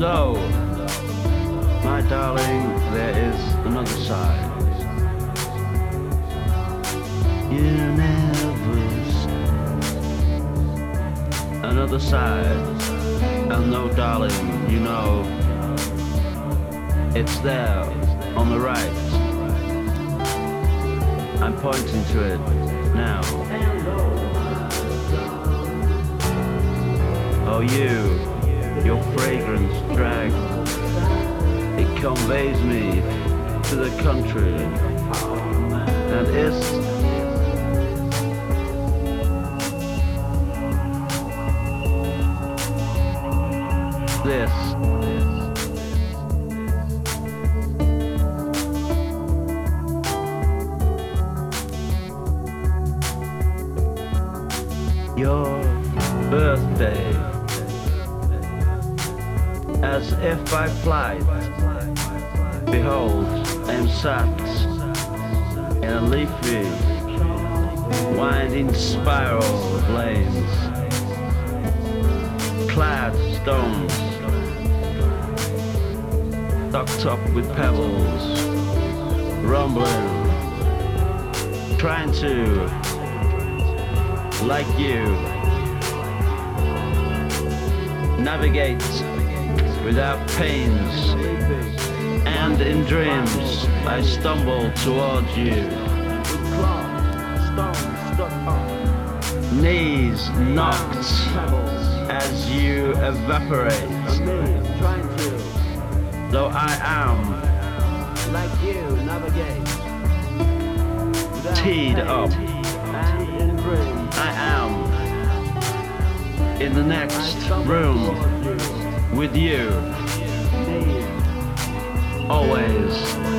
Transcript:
oh, my darling, there is another side. You never another side. And no, darling, you know, it's there on the right. I'm pointing to it now. Oh, your fragrance drag, it conveys me to the country, and it's this. Your birthday, as if by flight, behold, I am sat in a leafy, winding spiral of lanes, clad stones, tucked up with pebbles, rumbling, trying to, like you, navigate without pains, and in dreams I stumble towards you, knees knocked as you evaporate, though I am, like you, navigate, teed up, I am in the next room with you, always.